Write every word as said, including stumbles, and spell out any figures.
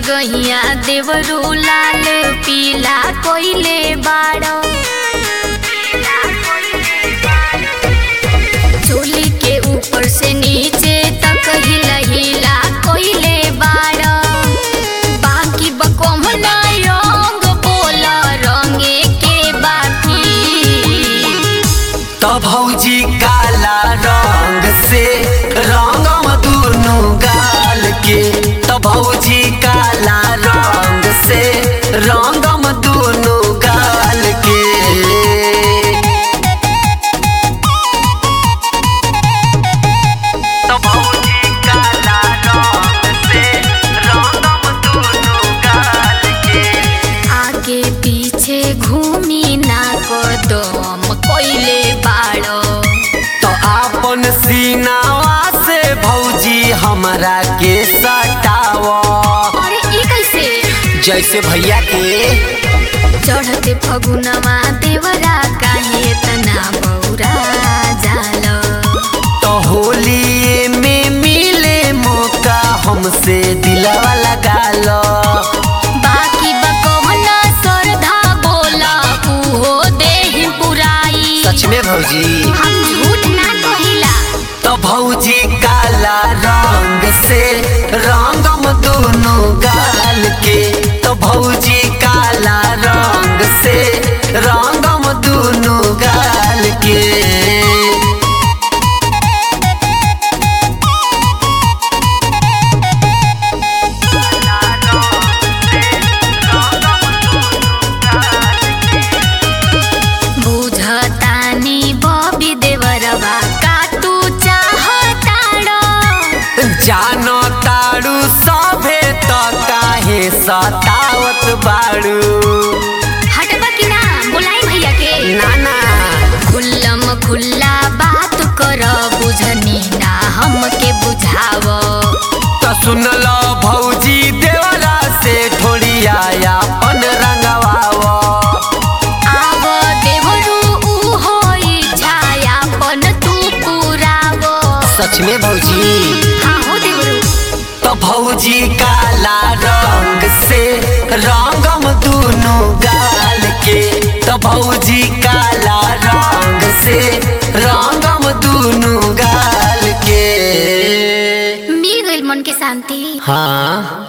जगहिया देवरू लाल पीला कोइले बाड़ो। चोली के ऊपर से नीचे तक हिला हिला कोइले बाड़ो। बाकी बकम ना रंग बोला रंगे के बाकी। तो भौजी काला रंग से रंगम दुनु गाल के। तो भौजी काला रंग से रंगम दुनु गाल के। तो भौजी काला रंग से रंगम दुनु गाल के। आगे पीछे घूमी ना कदम कोइले बाड़ो। तो आपन सीनावा से भौजी हमरा के सटावा। अरे ई कैसे? जैसे भैया के चढ़ते फगुनवा देवरा काहे तना बौरा जालो। तो होली में मिले मौका हमसे दिलवा लगा लो। बाकी बकवना सरधा बोला उहो देहि पुराई। सच में भौजी हम झूठ ना कहिला। तो भौजी काला रंग से रंगम दोनों गाल के। तो भौजी काला रंग से रंगम दोनों गाल के। बुझतानी बबी देवरवा का तू चाहताड़ो। जानो ताड़ू सभे तो काहे सतावत बाड़ू। हटबा कि ना बुलाई भैया के। नाना खुल्लम खुल्ला बात कर बुझनी ना हमके बुझाव। तो सुन लो भौजी देवरा से थोड़िया अपन रंगवाव। आव देवरू उ होई छायापन तू पुराव। सच में भौजी हाँ हो देवरू। तो भौजी काला रंग से रंगम दोनों गाल के। तो भौजी काला रंग से रंगम दोनों गाल के। मिल गइल मन के शांति। हाँ।